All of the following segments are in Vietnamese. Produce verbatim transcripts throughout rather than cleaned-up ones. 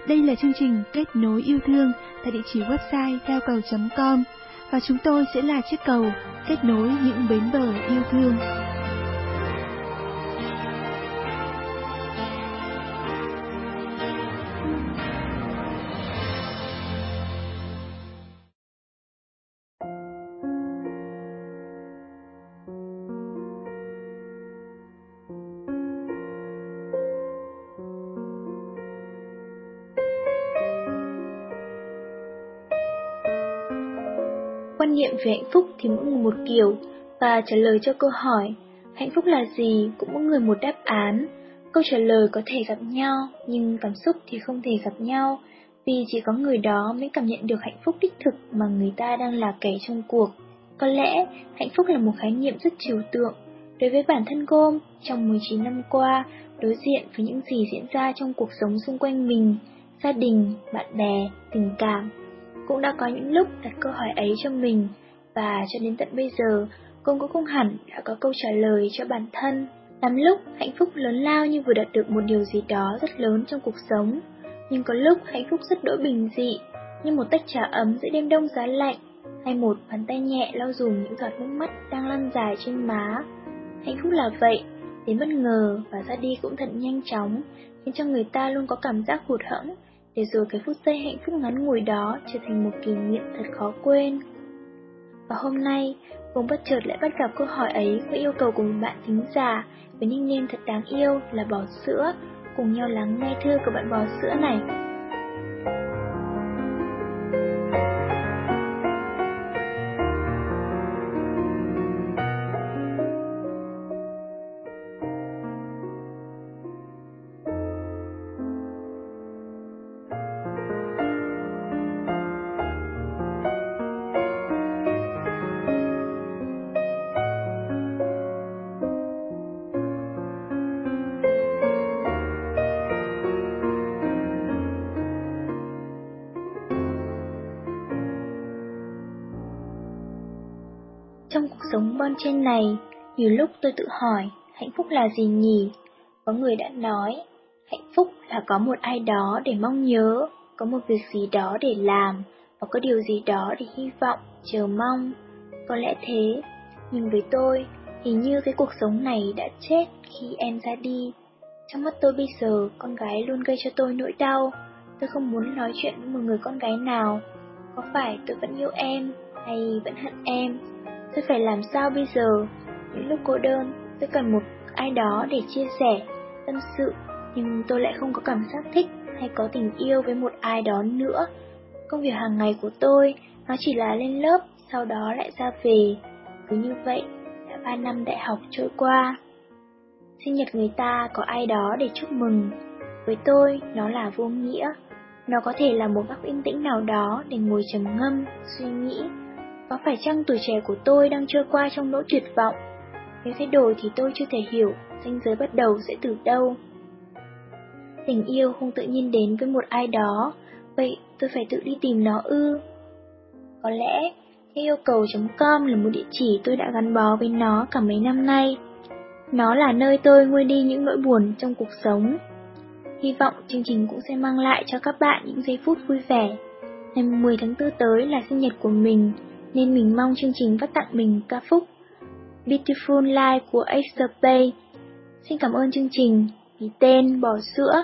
Đây là chương trình Kết nối yêu thương tại địa chỉ website theo cầu chấm com và chúng tôi sẽ là chiếc cầu kết nối những bến bờ yêu thương. Quan niệm về hạnh phúc thì mỗi người một kiểu, và trả lời cho câu hỏi hạnh phúc là gì cũng mỗi người một đáp án. Câu trả lời có thể gặp nhau, nhưng cảm xúc thì không thể gặp nhau, vì chỉ có người đó mới cảm nhận được hạnh phúc đích thực mà người ta đang là kẻ trong cuộc. Có lẽ hạnh phúc là một khái niệm rất trừu tượng. Đối với bản thân Gom, trong mười chín năm qua, đối diện với những gì diễn ra trong cuộc sống xung quanh mình, gia đình, bạn bè, tình cảm, cũng đã có những lúc đặt câu hỏi ấy cho mình, và cho đến tận bây giờ, cô cũng không hẳn đã có câu trả lời cho bản thân. Lắm lúc, hạnh phúc lớn lao như vừa đạt được một điều gì đó rất lớn trong cuộc sống, nhưng có lúc hạnh phúc rất đỗi bình dị, như một tách trà ấm giữa đêm đông giá lạnh, hay một bàn tay nhẹ lau dùm những giọt nước mắt đang lăn dài trên má. Hạnh phúc là vậy, đến bất ngờ và ra đi cũng thật nhanh chóng, khiến cho người ta luôn có cảm giác hụt hẫng, để rồi cái phút giây hạnh phúc ngắn ngủi đó trở thành một kỷ niệm thật khó quên. Và hôm nay, Gom bất chợt lại bắt gặp câu hỏi ấy với yêu cầu của một bạn thính giả với nickname thật đáng yêu là Bò Sữa. Cùng nhau lắng nghe thư của bạn Bò Sữa này. Trong cuộc sống bon chen này, nhiều lúc tôi tự hỏi, hạnh phúc là gì nhỉ? Có người đã nói, hạnh phúc là có một ai đó để mong nhớ, có một việc gì đó để làm, và có điều gì đó để hy vọng, chờ mong. Có lẽ thế, nhưng với tôi, hình như cái cuộc sống này đã chết khi em ra đi. Trong mắt tôi bây giờ, con gái luôn gây cho tôi nỗi đau. Tôi không muốn nói chuyện với một người con gái nào. Có phải tôi vẫn yêu em, hay vẫn hận em? Tôi phải làm sao bây giờ? Những lúc cô đơn, tôi cần một ai đó để chia sẻ, tâm sự, nhưng tôi lại không có cảm giác thích hay có tình yêu với một ai đó nữa. Công việc hàng ngày của tôi, nó chỉ là lên lớp, sau đó lại ra về. Cứ như vậy, đã ba năm đại học trôi qua. Sinh nhật người ta có ai đó để chúc mừng. Với tôi, nó là vô nghĩa. Nó có thể là một góc yên tĩnh nào đó để ngồi trầm ngâm, suy nghĩ. Có phải chăng tuổi trẻ của tôi đang trôi qua trong nỗi tuyệt vọng? Nếu thay đổi thì tôi chưa thể hiểu ranh giới bắt đầu sẽ từ đâu. Tình yêu không tự nhiên đến với một ai đó, vậy tôi phải tự đi tìm nó ư? Có lẽ, theo yêu cầu chấm com là một địa chỉ tôi đã gắn bó với nó cả mấy năm nay. Nó là nơi tôi nguôi đi những nỗi buồn trong cuộc sống. Hy vọng chương trình cũng sẽ mang lại cho các bạn những giây phút vui vẻ. Ngày mười tháng tư tới là sinh nhật của mình, nên mình mong chương trình phát tặng mình ca khúc Beautiful Life của Ace Bay. Xin cảm ơn chương trình, ký tên Bò Sữa.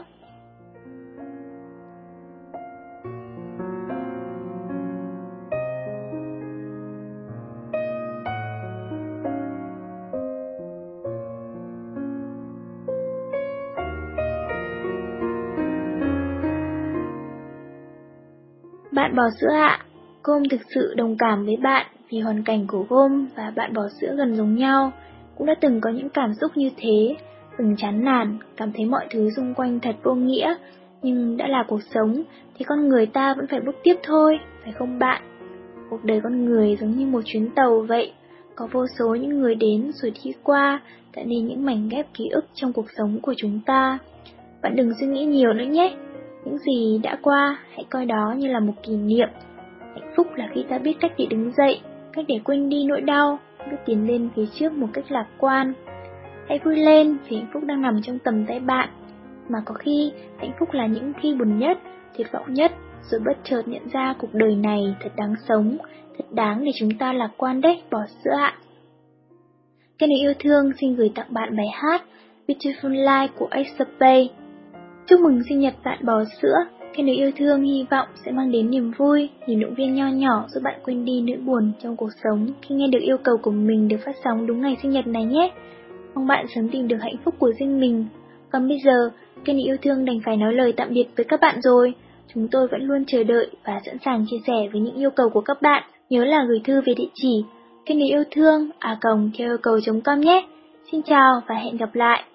Bạn Bò Sữa ạ, Gom thực sự đồng cảm với bạn vì hoàn cảnh của Gom và bạn Bò Sữa gần giống nhau. Cũng đã từng có những cảm xúc như thế, từng chán nản, cảm thấy mọi thứ xung quanh thật vô nghĩa. Nhưng đã là cuộc sống thì con người ta vẫn phải bước tiếp thôi, phải không bạn? Cuộc đời con người giống như một chuyến tàu vậy, có vô số những người đến rồi đi qua, tạo nên những mảnh ghép ký ức trong cuộc sống của chúng ta. Bạn đừng suy nghĩ nhiều nữa nhé. Những gì đã qua, hãy coi đó như là một kỷ niệm. Hạnh phúc là khi ta biết cách để đứng dậy, cách để quên đi nỗi đau, biết tiến lên phía trước một cách lạc quan. Hãy vui lên vì hạnh phúc đang nằm trong tầm tay bạn. Mà có khi, hạnh phúc là những khi buồn nhất, tuyệt vọng nhất, rồi bất chợt nhận ra cuộc đời này thật đáng sống, thật đáng để chúng ta lạc quan đấy, Bò Sữa ạ. Cái này yêu thương xin gửi tặng bạn bài hát Beautiful Life của Ace. Chúc mừng sinh nhật bạn Bò Sữa. Cái này yêu thương hy vọng sẽ mang đến niềm vui, niềm động viên nho nhỏ giúp bạn quên đi nỗi buồn trong cuộc sống khi nghe được yêu cầu của mình được phát sóng đúng ngày sinh nhật này nhé. Mong bạn sớm tìm được hạnh phúc của riêng mình. Còn bây giờ, Kenny yêu thương đành phải nói lời tạm biệt với các bạn rồi. Chúng tôi vẫn luôn chờ đợi và sẵn sàng chia sẻ với những yêu cầu của các bạn. Nhớ là gửi thư về địa chỉ kenny yêu thương a còng theo yêu cầu chấm com nhé. Xin chào và hẹn gặp lại.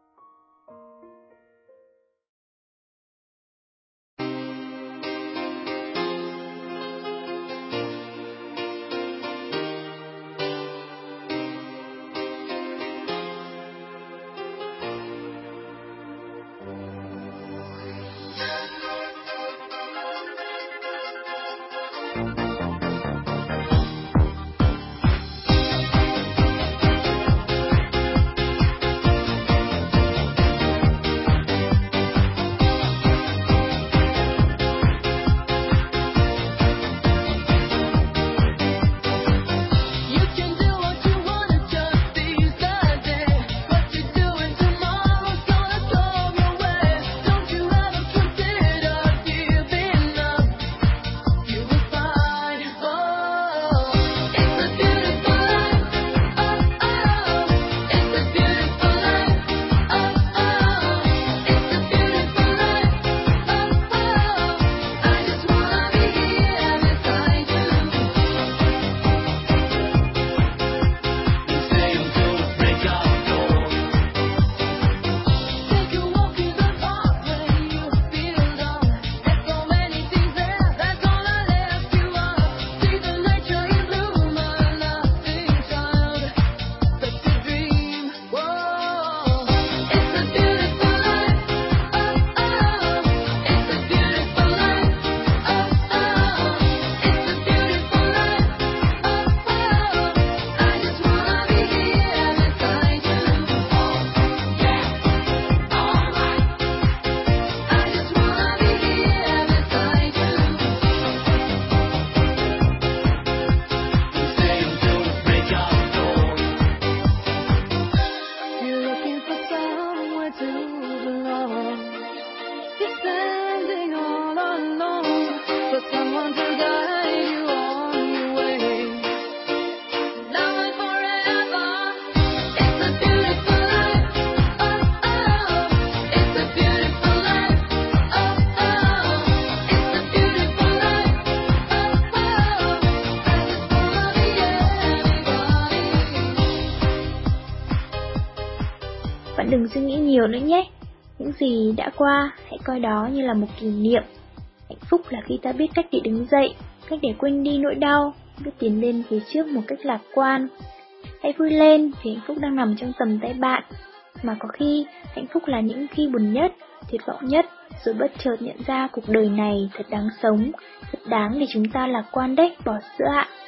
Bạn đừng suy nghĩ nhiều nữa nhé. Những gì đã qua, hãy coi đó như là một kỷ niệm. Hạnh phúc là khi ta biết cách để đứng dậy, cách để quên đi nỗi đau, biết tiến lên phía trước một cách lạc quan. Hãy vui lên vì hạnh phúc đang nằm trong tầm tay bạn. Mà có khi, hạnh phúc là những khi buồn nhất, tuyệt vọng nhất, rồi bất chợt nhận ra cuộc đời này thật đáng sống, thật đáng để chúng ta lạc quan đấy, Bò Sữa ạ.